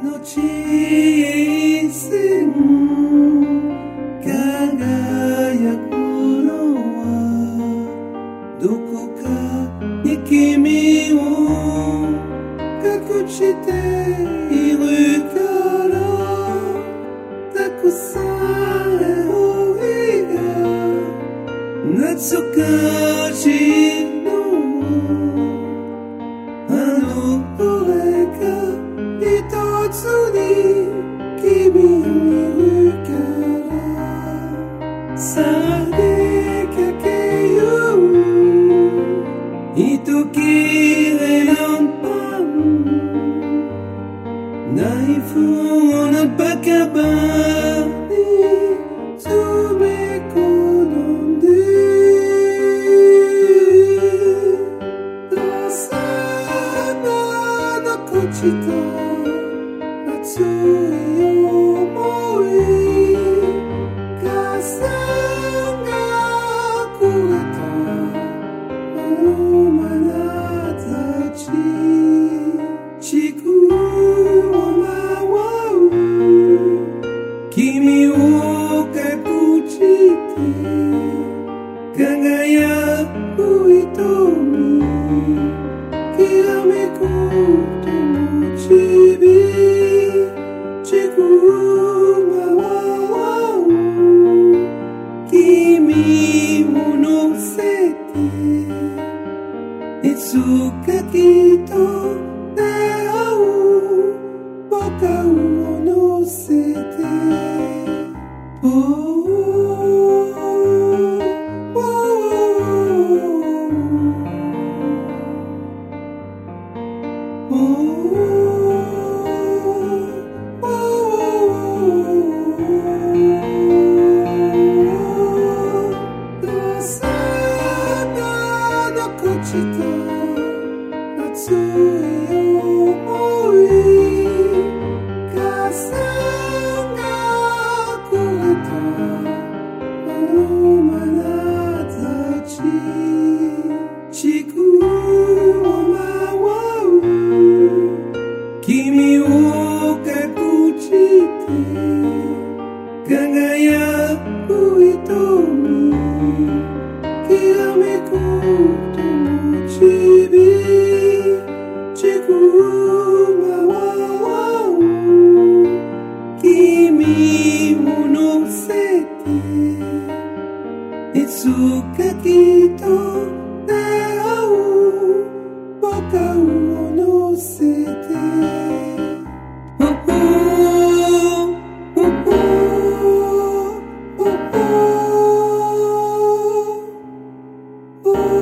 小さな輝くのはどこかに君を隠しているからたくさん思いが懐かしいのあの俺が一つに君を見るからさあ出かけよう糸切れのパンナイフのバカバに詰め込んでどうせ残した熱い想い風がくれたあの眼差し地球を回る君を隠して輝く瞳きらめくともちび地球回る君を乗せていつかきっと出会う僕を乗せて熱い想い風がくれたあの眼差し地球を回る君を隠して輝く瞳きらめくともちび地球回る君を乗せていつかきっと出会う僕を乗せてOh